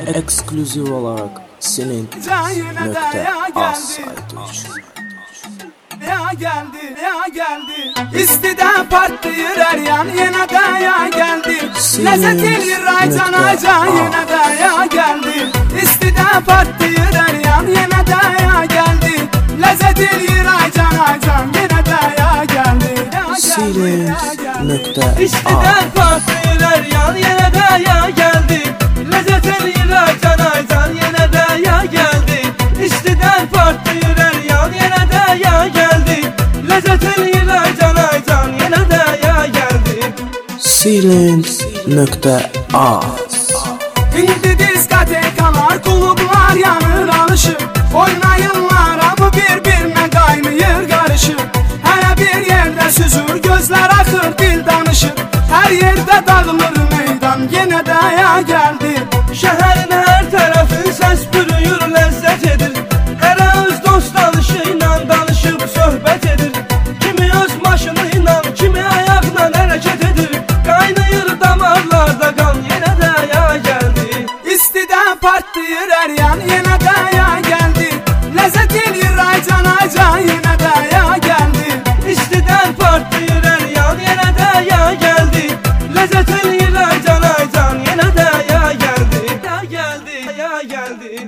Ekskluziv olarak senin .az saytı için. Ya geldi İstiden partlayır her yan yine de ya geldi Lezzet elir aycan aycan yine de ya geldi İstiden partlayır her yan yine de ya geldi Lezzet elir aycan aycan yine de ya geldi İstiden partlayır her yan yine de ya geldi Lezzet elir aycan aycan yine de ya geldi İstiden partlayır her yan yine de ya geldi Lezzet elir aycan aycan yine de ya geldi Silence.az. İndi diskotekalar, klublar yanır alışır Oynayınlar ama birbirine kaynayır karışır Her bir yerde süzür, gözler akır, dil danışır Her yerde dağılır meydan, yine de ya geldi Şehrin her tarafı ses bürüyür, lezzet edir Her ağız dost alışıyla danışıp söhbet edir Kimi öz maşınıyla, kimi ayakla hareket edir Kaynayır damarlarda kan, yine de ya geldi İstiden partlayır her yan, yine de ya geldi Lezzet elir aycan aycan, yine de ya geldi İstiden partlayır her yan, yine de ya geldi Lezzet elir aycan aycan, yine de ya geldi Ya geldi, ya geldi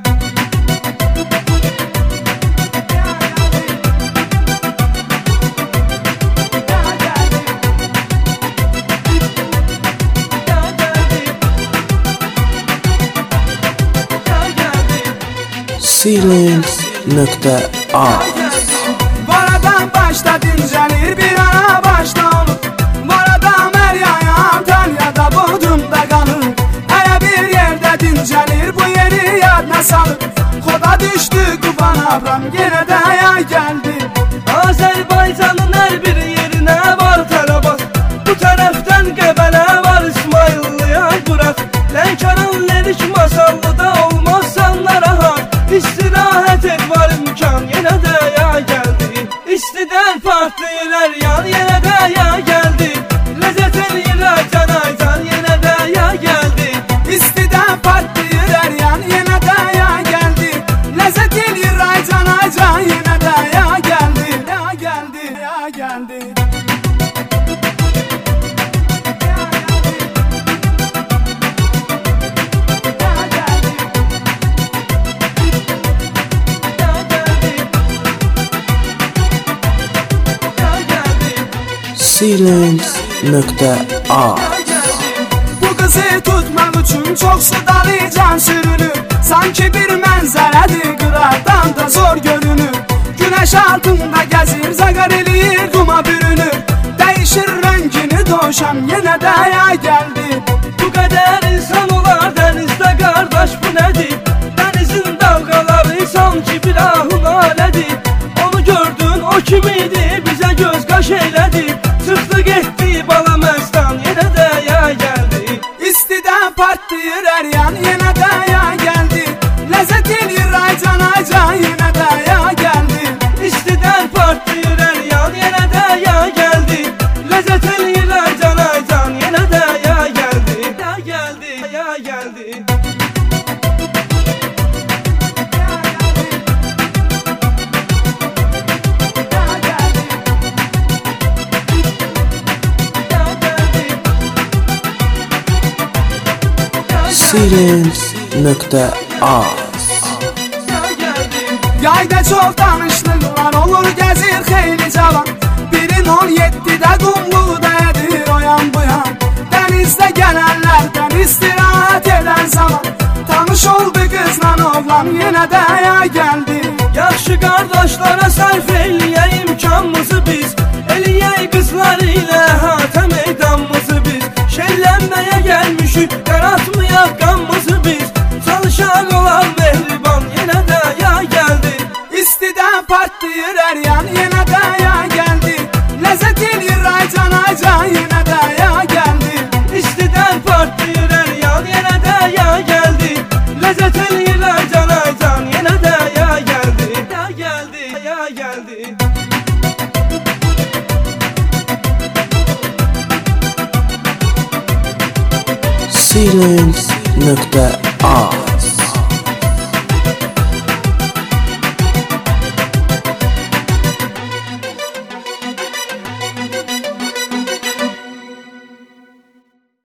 Silence.az. Varadan başta dincelir, bir ara başta olur Varadan her yaya Antalya'da Bodrum'da kalır Her bir yerde dincelir, bu yeri yadına salır Koda düştü Kuban Abram, yine de ya geldi Azerbaycan'ın her bir yerine var Tarabat Bu taraftan Gebele var İsmailli Ayburak Lenkar'ın lerik masallıda olmazsan rahat İstirahat et var imkan, yine de ya geldi İstiden partlayır her yan, yine de ya geldi Lezzet elir aycan aycan, yine de ya geldi İstiden partlayır her yan, yine de ya geldi Lezzet elir aycan aycan, yine de ya geldi Ya geldi, ya geldi Silence.az. Bu kızı tutmak için çok sudalı can sürünür Sanki bir mənzərədir, qıraqdan da zor görünür Güneş altında gezir, zagar eləyir, duma bürünür Değişir rengini doşan, yine de ya geldi Bu kadar insan olar denizde kardeş, bu nedir? Denizin dalgaları sanki bir ahın alədir Onu gördün, o kimiydi, bize göz qaş eylədi Çıktı gitti bala mestan, yine de ya geldi İstiden partlayır her yan, yine de ya geldi Lezzet elir aycan aycan, yine de ya geldi İstiden partlayır her yan, yine de ya geldi Lezzet elir aycan aycan, yine de ya geldi Ya geldi, ya geldi Silence.az. Yayda çok tanışlıklar olur, gezir xeyli cavan Birin 17'de Qumlu'da edir o yan bu yan Denizde gelenlerden istirahat eden zaman Tanış oldu kızla oğlan, yine de ya geldi Yaxşı qardaşlara sərf eləyə imkanımızı biz Eləyək qızlar ilə hatə meydanımızı biz Şəllənməyə gəlmişik, qaratmayaq qanımızı biz Çalışaq olan mehriban, yenə də ya gəldi İstiden partlayır her yan, yine de ya geldi Lezzet elir aycan aycan, yine de ya geldi İstidən partlayır hər yan, yenə də ya gəldi Lezzet elir aycan aycan, yenə də ya gəldi Ya gəldi, ya gəldi Silence.az.